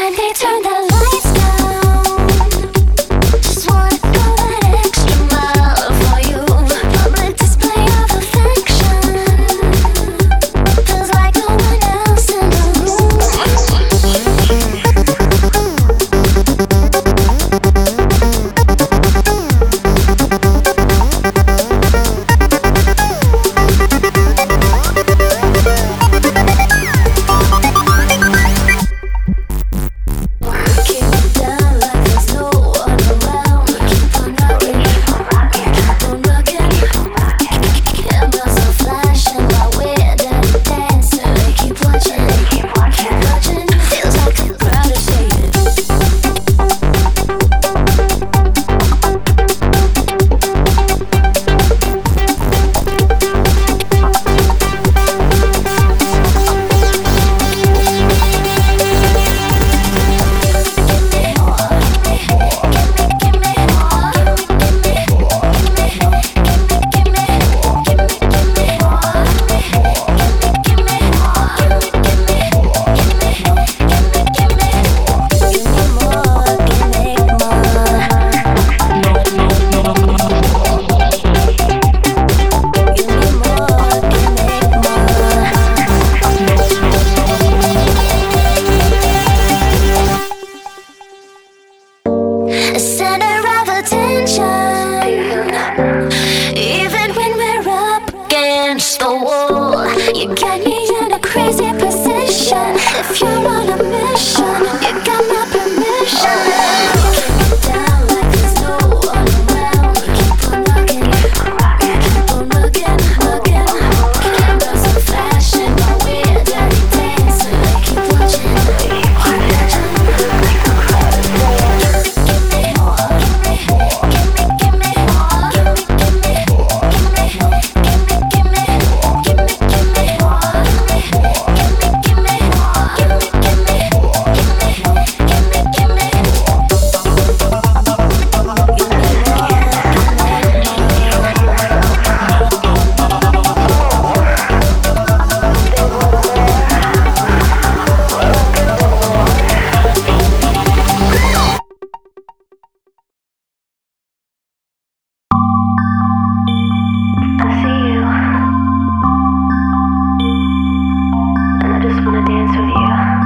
Can they turn the lights down? Just wanna go that extra mile for you. Public display of affection. Feels like no one else in the room. A center of attention. Even when we're up against the wall, you get me in a crazy position. If you're on a mission, you got my permission. Keep it down like there's no one around. Keep on knocking, keep on looking. Cameras are flashing while we're dirty dancing. They keep watching, keep watching. I see you, and I just wanna dance with you.